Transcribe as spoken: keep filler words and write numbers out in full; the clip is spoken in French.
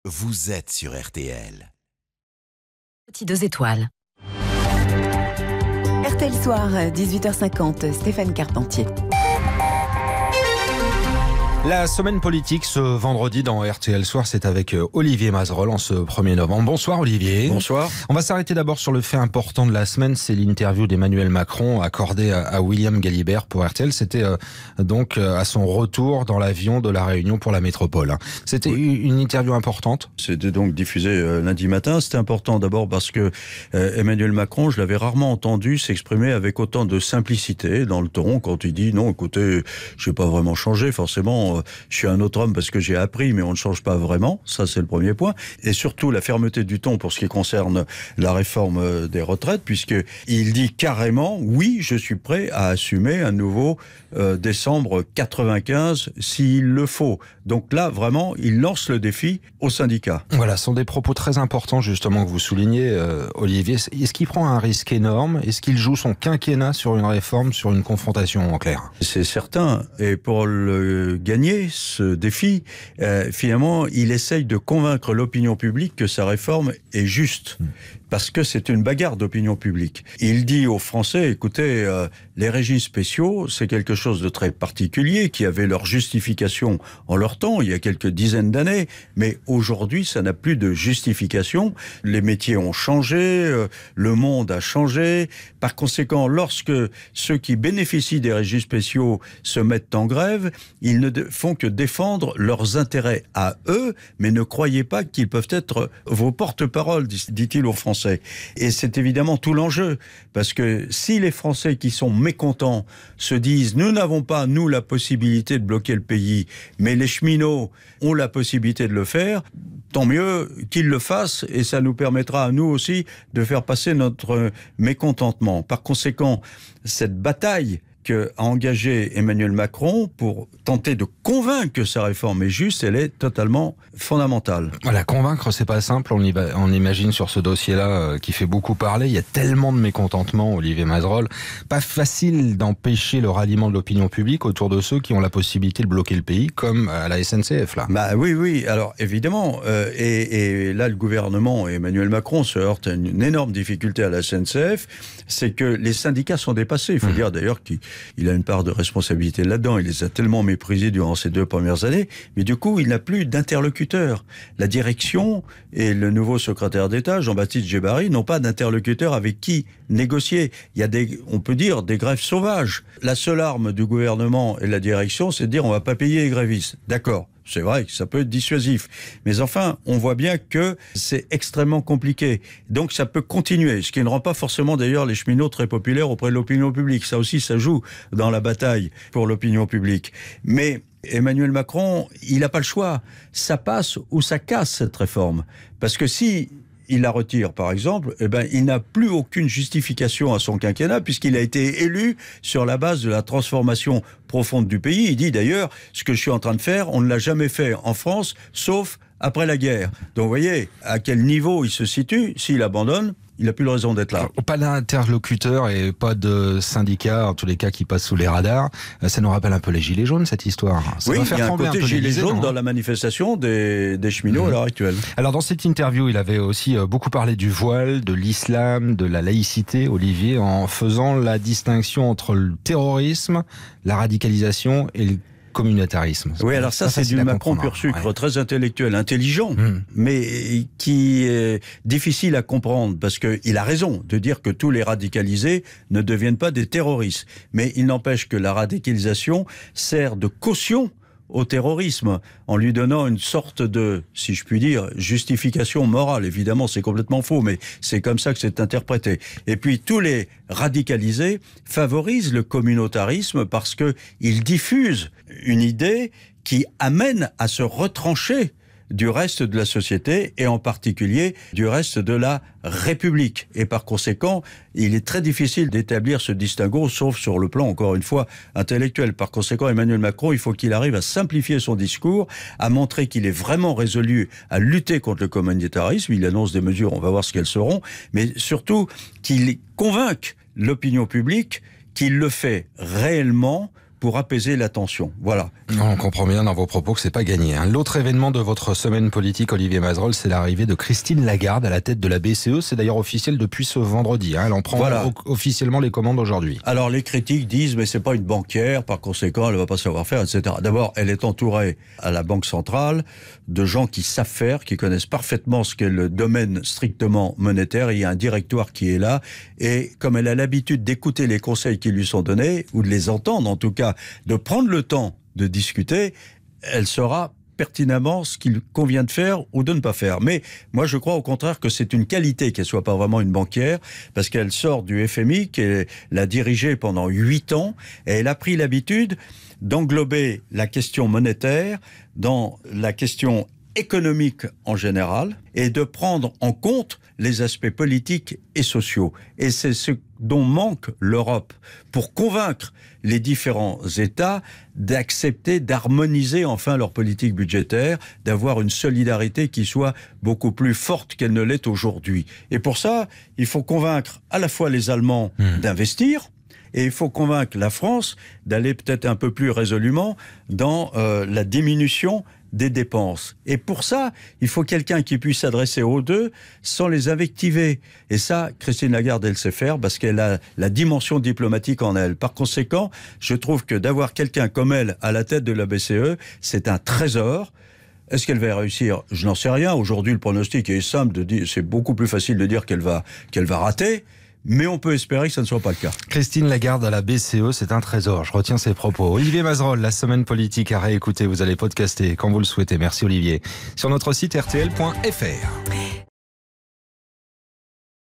Vous êtes sur R T L. Petit deux étoiles. R T L Soir, dix-huit heures cinquante, Stéphane Carpentier. La semaine politique ce vendredi dans R T L Soir, c'est avec Olivier Mazerolle en ce premier novembre. Bonsoir Olivier. Bonsoir. On va s'arrêter d'abord sur le fait important de la semaine, c'est l'interview d'Emmanuel Macron accordée à William Galibert pour R T L. C'était euh, donc euh, à son retour dans l'avion de la Réunion pour la métropole. C'était oui. une interview importante. C'était donc diffusé euh, lundi matin. C'était important d'abord parce que euh, Emmanuel Macron, je l'avais rarement entendu s'exprimer avec autant de simplicité dans le ton quand il dit non, écoutez, je n'ai pas vraiment changé, forcément. Je suis un autre homme parce que j'ai appris, mais on ne change pas vraiment. Ça, c'est le premier point. Et surtout, la fermeté du ton pour ce qui concerne la réforme des retraites, puisqu'il dit carrément, oui, je suis prêt à assumer un nouveau euh, décembre quatre-vingt-quinze s'il le faut. Donc là, vraiment, il lance le défi aux syndicats. Voilà, ce sont des propos très importants, justement, que vous soulignez, euh, Olivier. Est-ce qu'il prend un risque énorme? Est-ce qu'il joue son quinquennat sur une réforme, sur une confrontation en clair? C'est certain. Et pour le gagner, ce défi, euh, finalement, il essaye de convaincre l'opinion publique que sa réforme est juste. Mmh. Parce que c'est une bagarre d'opinion publique. Il dit aux Français, écoutez, euh, les régimes spéciaux, c'est quelque chose de très particulier, qui avait leur justification en leur temps, il y a quelques dizaines d'années, mais aujourd'hui, ça n'a plus de justification. Les métiers ont changé, euh, le monde a changé. Par conséquent, lorsque ceux qui bénéficient des régimes spéciaux se mettent en grève, ils ne font que défendre leurs intérêts à eux, mais ne croyez pas qu'ils peuvent être vos porte-paroles, dit-il aux Français. Et c'est évidemment tout l'enjeu, parce que si les Français qui sont mécontents se disent « nous n'avons pas, nous, la possibilité de bloquer le pays, mais les cheminots ont la possibilité de le faire », tant mieux qu'ils le fassent, et ça nous permettra à nous aussi de faire passer notre mécontentement. Par conséquent, cette bataille qu'a engagé Emmanuel Macron pour tenter de convaincre que sa réforme est juste, elle est totalement fondamentale. Voilà, convaincre, c'est pas simple, on, y va, on imagine sur ce dossier-là euh, qui fait beaucoup parler, il y a tellement de mécontentement, Olivier Mazerolle, pas facile d'empêcher le ralliement de l'opinion publique autour de ceux qui ont la possibilité de bloquer le pays, comme à la S N C F, là. Bah oui, oui, alors évidemment, euh, et, et là le gouvernement et Emmanuel Macron se heurtent à une, une énorme difficulté à la S N C F, c'est que les syndicats sont dépassés, il faut mmh. dire d'ailleurs qu'ils Il a une part de responsabilité là-dedans. Il les a tellement méprisés durant ces deux premières années. Mais du coup, il n'a plus d'interlocuteur. La direction et le nouveau secrétaire d'État, Jean-Baptiste Djebbari, n'ont pas d'interlocuteur avec qui négocier. Il y a des, on peut dire, des grèves sauvages. La seule arme du gouvernement et de la direction, c'est de dire on ne va pas payer les grévistes. D'accord. C'est vrai que ça peut être dissuasif. Mais enfin, on voit bien que c'est extrêmement compliqué. Donc ça peut continuer, ce qui ne rend pas forcément d'ailleurs les cheminots très populaires auprès de l'opinion publique. Ça aussi, ça joue dans la bataille pour l'opinion publique. Mais Emmanuel Macron, il n'a pas le choix. Ça passe ou ça casse cette réforme. Parce que si il la retire, par exemple, eh ben, il n'a plus aucune justification à son quinquennat puisqu'il a été élu sur la base de la transformation profonde du pays. Il dit d'ailleurs, ce que je suis en train de faire, on ne l'a jamais fait en France, sauf après la guerre. Donc vous voyez à quel niveau il se situe. S'il abandonne, il n'a plus de raison d'être là. Pas d'interlocuteur et pas de syndicat, en tous les cas, qui passent sous les radars. Ça nous rappelle un peu les gilets jaunes, cette histoire. Ça oui, va faire il y a un côté un gilets jaunes dans la manifestation des, des cheminots mmh. à l'heure actuelle. Alors dans cette interview, il avait aussi beaucoup parlé du voile, de l'islam, de la laïcité, Olivier, en faisant la distinction entre le terrorisme, la radicalisation et le communautarisme. Oui, alors ça, c'est du Macron pur sucre, ouais. Très intellectuel, intelligent, mmh. mais qui est difficile à comprendre, parce qu'il a raison de dire que tous les radicalisés ne deviennent pas des terroristes. Mais il n'empêche que la radicalisation sert de caution au terrorisme, en lui donnant une sorte de, si je puis dire, justification morale. Évidemment, c'est complètement faux, mais c'est comme ça que c'est interprété. Et puis, tous les radicalisés favorisent le communautarisme parce qu'ils diffusent une idée qui amène à se retrancher du reste de la société et en particulier du reste de la République. Et par conséquent, il est très difficile d'établir ce distinguo, sauf sur le plan, encore une fois, intellectuel. Par conséquent, Emmanuel Macron, il faut qu'il arrive à simplifier son discours, à montrer qu'il est vraiment résolu à lutter contre le communautarisme. Il annonce des mesures, on va voir ce qu'elles seront, mais surtout qu'il convainque l'opinion publique qu'il le fait réellement pour apaiser la tension. Voilà. On comprend bien dans vos propos que c'est pas gagné. Hein. L'autre événement de votre semaine politique, Olivier Mazerolle, c'est l'arrivée de Christine Lagarde à la tête de la B C E. C'est d'ailleurs officiel depuis ce vendredi. Hein. Elle en prend voilà. officiellement les commandes aujourd'hui. Alors les critiques disent mais c'est pas une banquière, par conséquent elle va pas savoir faire, et cetera. D'abord, elle est entourée à la Banque centrale de gens qui savent faire, qui connaissent parfaitement ce qu'est le domaine strictement monétaire. Il y a un directoire qui est là et comme elle a l'habitude d'écouter les conseils qui lui sont donnés ou de les entendre en tout cas, de prendre le temps de discuter, elle saura pertinemment ce qu'il convient de faire ou de ne pas faire. Mais moi, je crois au contraire que c'est une qualité qu'elle soit pas vraiment une banquière, parce qu'elle sort du F M I, qu'elle l'a dirigé pendant huit ans, et elle a pris l'habitude d'englober la question monétaire dans la question économique en général, et de prendre en compte les aspects politiques et sociaux. Et c'est ce dont manque l'Europe pour convaincre les différents États d'accepter, d'harmoniser enfin leur politique budgétaire, d'avoir une solidarité qui soit beaucoup plus forte qu'elle ne l'est aujourd'hui. Et pour ça, il faut convaincre à la fois les Allemands mmh. d'investir, et il faut convaincre la France d'aller peut-être un peu plus résolument dans euh, la diminution des dépenses. Et pour ça, il faut quelqu'un qui puisse s'adresser aux deux sans les invectiver. Et ça, Christine Lagarde, elle sait faire parce qu'elle a la dimension diplomatique en elle. Par conséquent, je trouve que d'avoir quelqu'un comme elle à la tête de la B C E, c'est un trésor. Est-ce qu'elle va réussir ? Je n'en sais rien. Aujourd'hui, le pronostic est simple. De dire, c'est beaucoup plus facile de dire qu'elle va, qu'elle va rater. Mais on peut espérer que ça ne soit pas le cas. Christine Lagarde à la B C E, c'est un trésor. Je retiens ses propos. Olivier Mazerolle, la semaine politique à réécouter. Vous allez podcaster quand vous le souhaitez. Merci Olivier. Sur notre site R T L point F R.